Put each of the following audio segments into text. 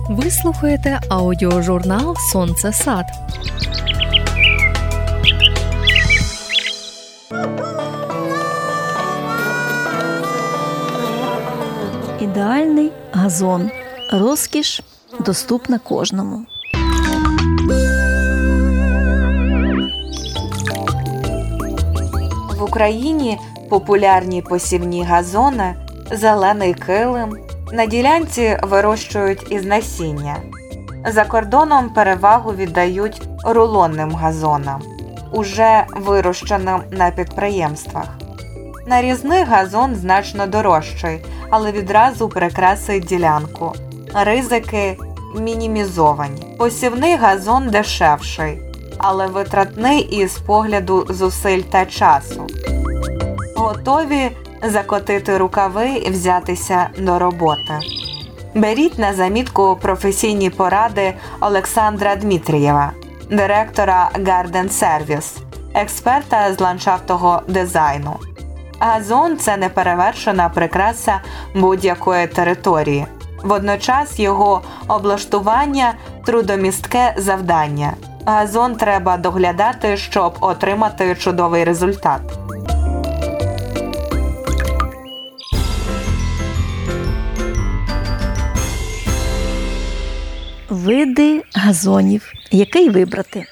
Ви слухаєте аудіожурнал «Сонце-сад». Ідеальний газон. Розкіш доступна кожному. В Україні популярні посівні газони, зелений килим, на ділянці вирощують із насіння. За кордоном перевагу віддають рулонним газонам, уже вирощеним на підприємствах. Нарізний газон значно дорожчий, але відразу прикрасить ділянку. Ризики мінімізовані. Посівний газон дешевший, але витратний із погляду зусиль та часу. Готові закотити рукави і взятися до роботи? Беріть на замітку професійні поради Олександра Дмитрієва, директора Garden Service, експерта з ландшафтного дизайну. Газон – це неперевершена прикраса будь-якої території. Водночас його облаштування – трудомістке завдання. Газон треба доглядати, щоб отримати чудовий результат. Види газонів. Який вибрати?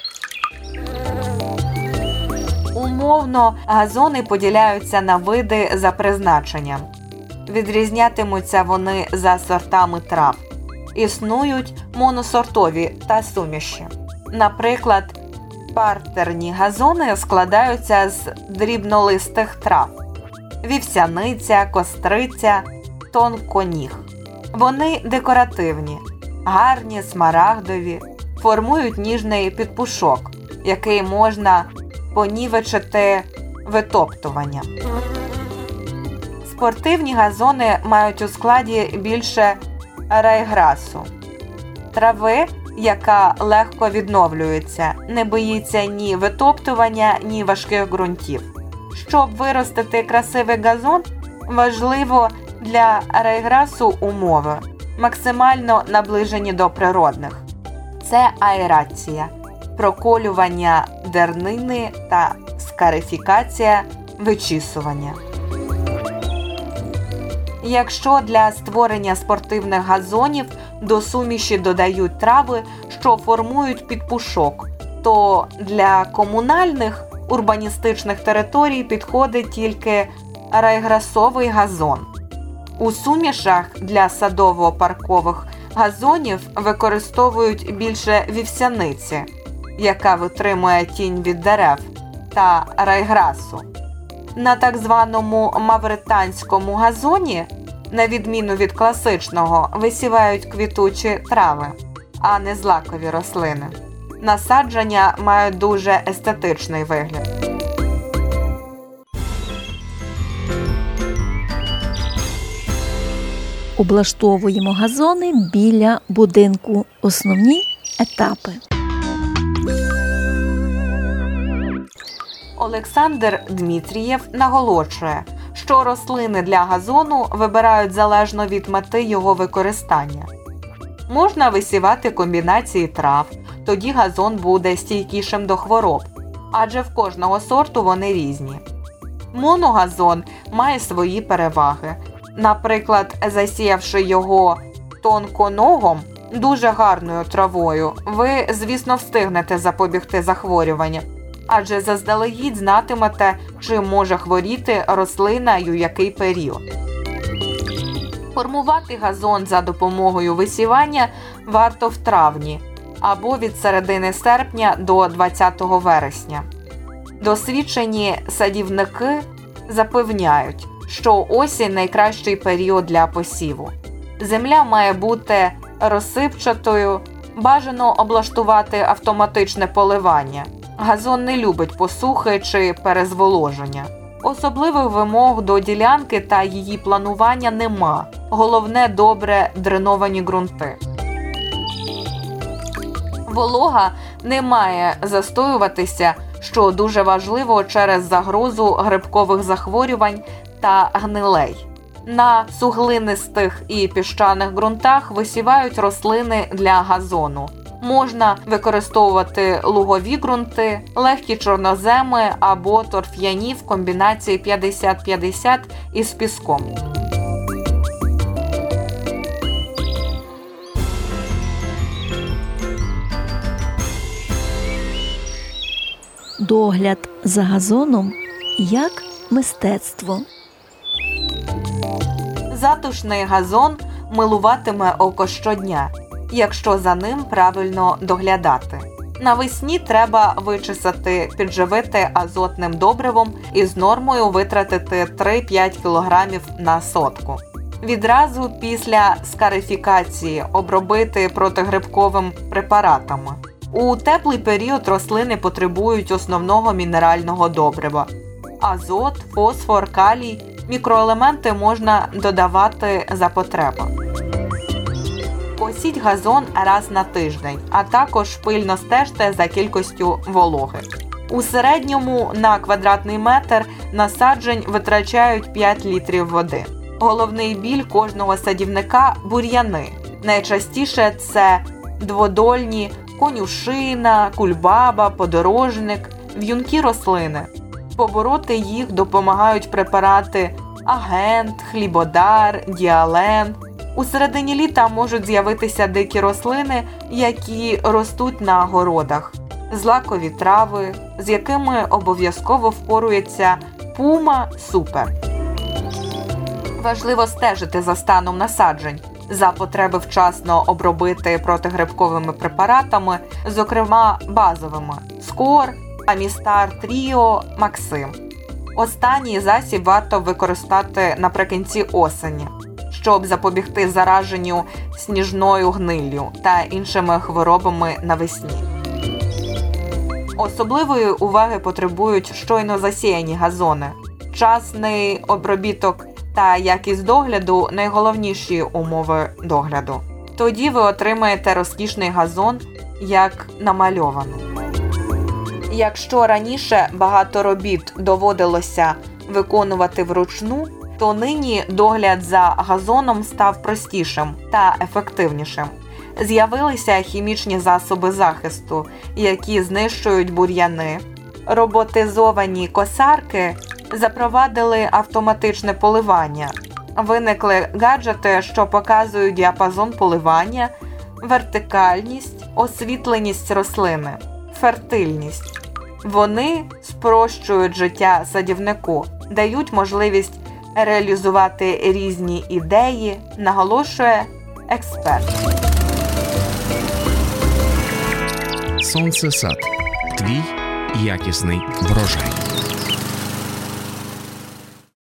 Умовно, газони поділяються на види за призначенням. Відрізнятимуться вони за сортами трав. Існують моносортові та суміші. Наприклад, партерні газони складаються з дрібнолистих трав – вівсяниця, костриця, тонконіг. Вони декоративні, гарні, смарагдові, формують ніжний підпушок, який можна понівечити витоптуванням. Спортивні газони мають у складі більше райграсу – трави, яка легко відновлюється, не боїться ні витоптування, ні важких ґрунтів. Щоб виростити красивий газон, важливо для райграсу умови, максимально наближені до природних. Це аерація, проколювання дернини та скарифікація, вичісування. Якщо для створення спортивних газонів до суміші додають трави, що формують підпушок, то для комунальних урбаністичних територій підходить тільки райграсовий газон. У сумішах для садово-паркових газонів використовують більше вівсяниці, яка витримує тінь від дерев, та райграсу. На так званому мавританському газоні, на відміну від класичного, висівають квітучі трави, а не злакові рослини. Насадження мають дуже естетичний вигляд. Облаштовуємо газони біля будинку. Основні етапи. Олександр Дмитрієв наголошує, що рослини для газону вибирають залежно від мети його використання. Можна висівати комбінації трав, тоді газон буде стійкішим до хвороб, адже в кожного сорту вони різні. Моногазон має свої переваги. Наприклад, засіявши його тонконогом, дуже гарною травою, ви, звісно, встигнете запобігти захворюванням, адже заздалегідь знатимете, чи може хворіти рослина і у який період. Формувати газон за допомогою висівання варто в травні або від середини серпня до 20 вересня. Досвідчені садівники запевняють, що осінь – найкращий період для посіву. Земля має бути розсипчатою, бажано облаштувати автоматичне поливання. Газон не любить посухи чи перезволоження. Особливих вимог до ділянки та її планування нема. Головне – добре дреновані ґрунти. Волога не має застоюватися, що дуже важливо через загрозу грибкових захворювань та гнилей. На суглинистих і піщаних ґрунтах висівають рослини для газону. Можна використовувати лугові ґрунти, легкі чорноземи або торф'яні в комбінації 50-50 із піском. Догляд за газоном як мистецтво. Затишний газон милуватиме око щодня, якщо за ним правильно доглядати. Навесні треба вичесати, підживити азотним добривом і з нормою витратити 3-5 кг на сотку. Відразу після скарифікації обробити протигрибковим препаратами. У теплий період рослини потребують основного мінерального добрива. Азот, фосфор, калій, мікроелементи можна додавати за потреби. Косіть газон раз на тиждень, а також пильно стежте за кількістю вологи. У середньому на квадратний метр насаджень витрачають 5 літрів води. Головний біль кожного садівника – бур'яни. Найчастіше це дводольні, конюшина, кульбаба, подорожник, в'юнкі рослини. Побороти їх допомагають препарати Агент, Хлібодар, Діален. У середині літа можуть з'явитися дикі рослини, які ростуть на городах. Злакові трави, з якими обов'язково впорується Пума Супер. Важливо стежити за станом насаджень. За потреби вчасно обробити протигрибковими препаратами, зокрема базовими – Скор, Амістар Тріо, Максим. Останній засіб варто використати наприкінці осені, щоб запобігти зараженню сніжною гниллю та іншими хворобами навесні. Особливої уваги потребують щойно засіяні газони. Вчасний обробіток та якість догляду – найголовніші умови догляду. Тоді ви отримаєте розкішний газон, як намальований. Якщо раніше багато робіт доводилося виконувати вручну, то нині догляд за газоном став простішим та ефективнішим. З'явилися хімічні засоби захисту, які знищують бур'яни. Роботизовані косарки запровадили автоматичне поливання. Виникли гаджети, що показують діапазон поливання, вертикальність, освітленість рослини, фертильність. Вони спрощують життя садівнику, дають можливість реалізувати різні ідеї, наголошує експерт. Сонцесад. Твій якісний врожай.